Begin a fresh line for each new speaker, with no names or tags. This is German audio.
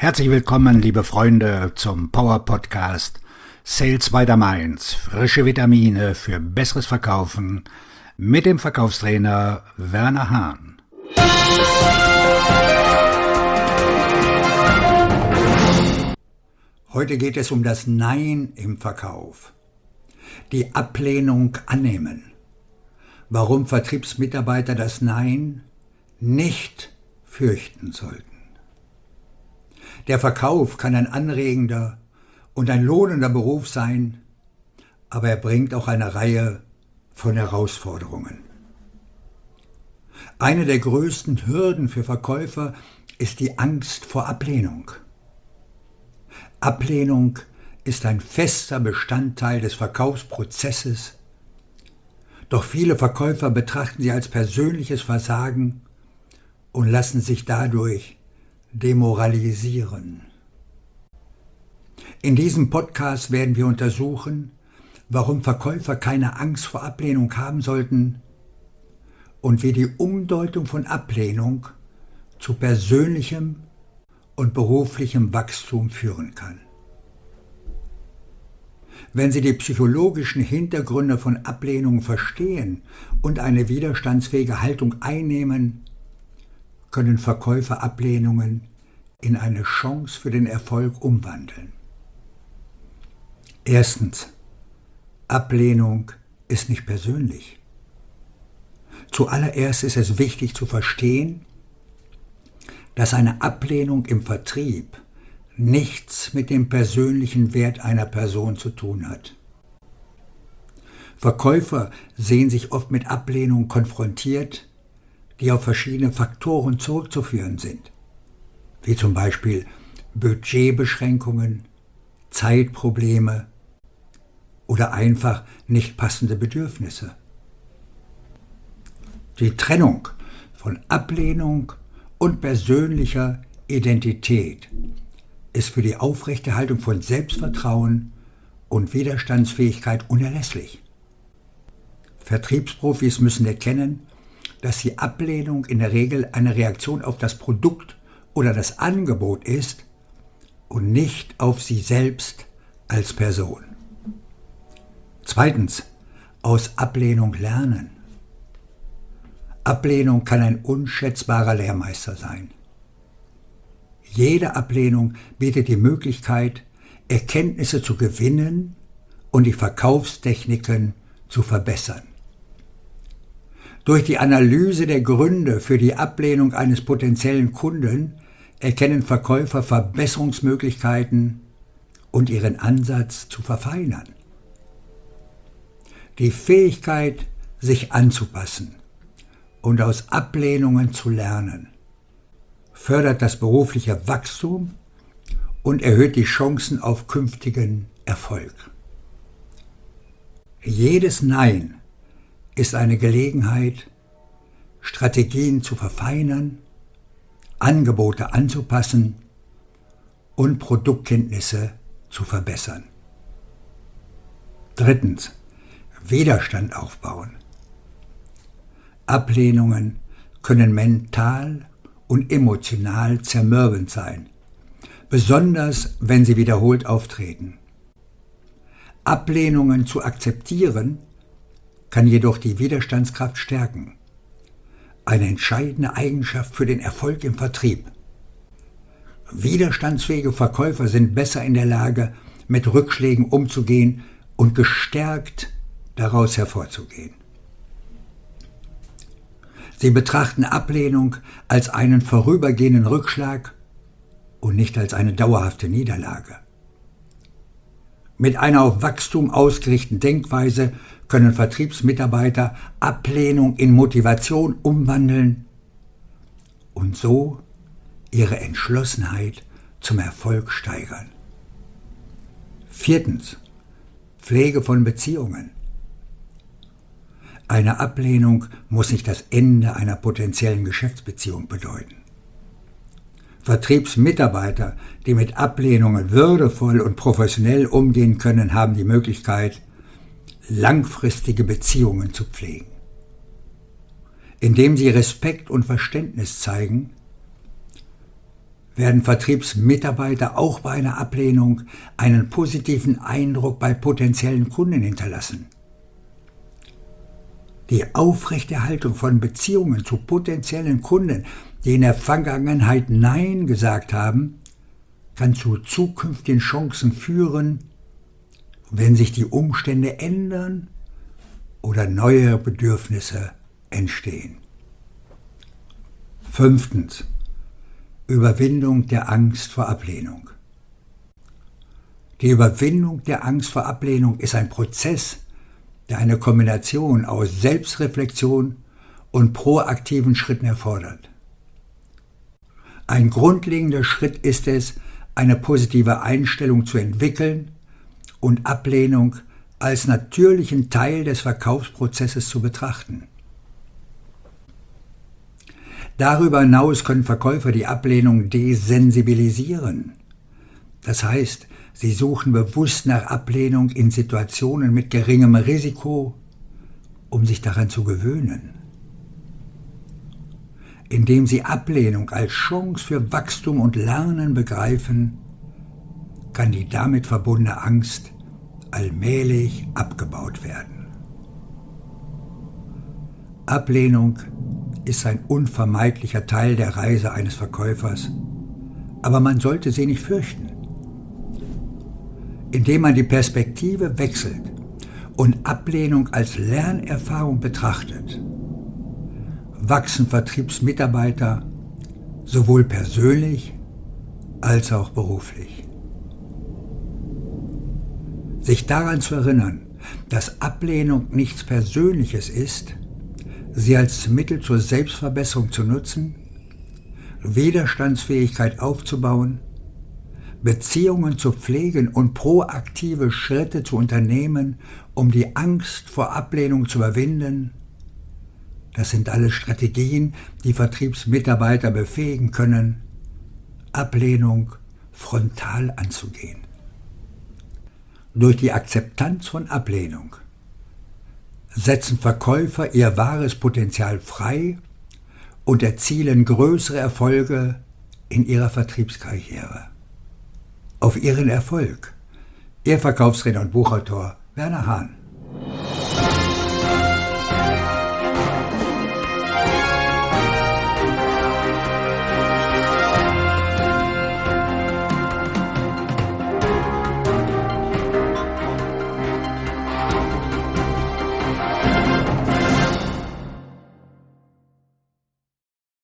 Herzlich willkommen, liebe Freunde, zum Power Podcast Sales by the Mainz. Frische Vitamine für besseres Verkaufen mit dem Verkaufstrainer Werner Hahn. Heute geht es um das Nein im Verkauf. Die Ablehnung annehmen. Warum Vertriebsmitarbeiter das Nein nicht fürchten sollten. Der Verkauf kann ein anregender und ein lohnender Beruf sein, aber er bringt auch eine Reihe von Herausforderungen. Eine der größten Hürden für Verkäufer ist die Angst vor Ablehnung. Ablehnung ist ein fester Bestandteil des Verkaufsprozesses, doch viele Verkäufer betrachten sie als persönliches Versagen und lassen sich dadurch demoralisieren. In diesem Podcast werden wir untersuchen, warum Verkäufer keine Angst vor Ablehnung haben sollten und wie die Umdeutung von Ablehnung zu persönlichem und beruflichem Wachstum führen kann. Wenn Sie die psychologischen Hintergründe von Ablehnung verstehen und eine widerstandsfähige Haltung einnehmen, können Verkäufer Ablehnungen in eine Chance für den Erfolg umwandeln. Erstens, Ablehnung ist nicht persönlich. Zuallererst ist es wichtig zu verstehen, dass eine Ablehnung im Vertrieb nichts mit dem persönlichen Wert einer Person zu tun hat. Verkäufer sehen sich oft mit Ablehnung konfrontiert, die auf verschiedene Faktoren zurückzuführen sind, wie zum Beispiel Budgetbeschränkungen, Zeitprobleme oder einfach nicht passende Bedürfnisse. Die Trennung von Ablehnung und persönlicher Identität ist für die Aufrechterhaltung von Selbstvertrauen und Widerstandsfähigkeit unerlässlich. Vertriebsprofis müssen erkennen, dass die Ablehnung in der Regel eine Reaktion auf das Produkt oder das Angebot ist und nicht auf sie selbst als Person. Zweitens, aus Ablehnung lernen. Ablehnung kann ein unschätzbarer Lehrmeister sein. Jede Ablehnung bietet die Möglichkeit, Erkenntnisse zu gewinnen und die Verkaufstechniken zu verbessern. Durch die Analyse der Gründe für die Ablehnung eines potenziellen Kunden erkennen Verkäufer Verbesserungsmöglichkeiten und ihren Ansatz zu verfeinern. Die Fähigkeit, sich anzupassen und aus Ablehnungen zu lernen, fördert das berufliche Wachstum und erhöht die Chancen auf künftigen Erfolg. Jedes Nein ist eine Gelegenheit, Strategien zu verfeinern, Angebote anzupassen und Produktkenntnisse zu verbessern. Drittens, Widerstand aufbauen. Ablehnungen können mental und emotional zermürbend sein, besonders wenn sie wiederholt auftreten. Ablehnungen zu akzeptieren kann jedoch die Widerstandskraft stärken. Eine entscheidende Eigenschaft für den Erfolg im Vertrieb. Widerstandsfähige Verkäufer sind besser in der Lage, mit Rückschlägen umzugehen und gestärkt daraus hervorzugehen. Sie betrachten Ablehnung als einen vorübergehenden Rückschlag und nicht als eine dauerhafte Niederlage. Mit einer auf Wachstum ausgerichteten Denkweise können Vertriebsmitarbeiter Ablehnung in Motivation umwandeln und so ihre Entschlossenheit zum Erfolg steigern. Viertens, Pflege von Beziehungen. Eine Ablehnung muss nicht das Ende einer potenziellen Geschäftsbeziehung bedeuten. Vertriebsmitarbeiter, die mit Ablehnungen würdevoll und professionell umgehen können, haben die Möglichkeit, langfristige Beziehungen zu pflegen. Indem sie Respekt und Verständnis zeigen, werden Vertriebsmitarbeiter auch bei einer Ablehnung einen positiven Eindruck bei potenziellen Kunden hinterlassen. Die Aufrechterhaltung von Beziehungen zu potenziellen Kunden, die in der Vergangenheit Nein gesagt haben, kann zu zukünftigen Chancen führen, wenn sich die Umstände ändern oder neue Bedürfnisse entstehen. 5. Überwindung der Angst vor Ablehnung. Die Überwindung der Angst vor Ablehnung ist ein Prozess, der eine Kombination aus Selbstreflexion und proaktiven Schritten erfordert. Ein grundlegender Schritt ist es, eine positive Einstellung zu entwickeln und Ablehnung als natürlichen Teil des Verkaufsprozesses zu betrachten. Darüber hinaus können Verkäufer die Ablehnung desensibilisieren. Das heißt, sie suchen bewusst nach Ablehnung in Situationen mit geringem Risiko, um sich daran zu gewöhnen. Indem sie Ablehnung als Chance für Wachstum und Lernen begreifen, kann die damit verbundene Angst allmählich abgebaut werden. Ablehnung ist ein unvermeidlicher Teil der Reise eines Verkäufers, aber man sollte sie nicht fürchten. Indem man die Perspektive wechselt und Ablehnung als Lernerfahrung betrachtet, wachsen Vertriebsmitarbeiter sowohl persönlich als auch beruflich. Sich daran zu erinnern, dass Ablehnung nichts Persönliches ist, sie als Mittel zur Selbstverbesserung zu nutzen, Widerstandsfähigkeit aufzubauen, Beziehungen zu pflegen und proaktive Schritte zu unternehmen, um die Angst vor Ablehnung zu überwinden, das sind alles Strategien, die Vertriebsmitarbeiter befähigen können, Ablehnung frontal anzugehen. Durch die Akzeptanz von Ablehnung setzen Verkäufer ihr wahres Potenzial frei und erzielen größere Erfolge in ihrer Vertriebskarriere. Auf Ihren Erfolg, Ihr Verkaufsredner und Buchautor Werner Hahn.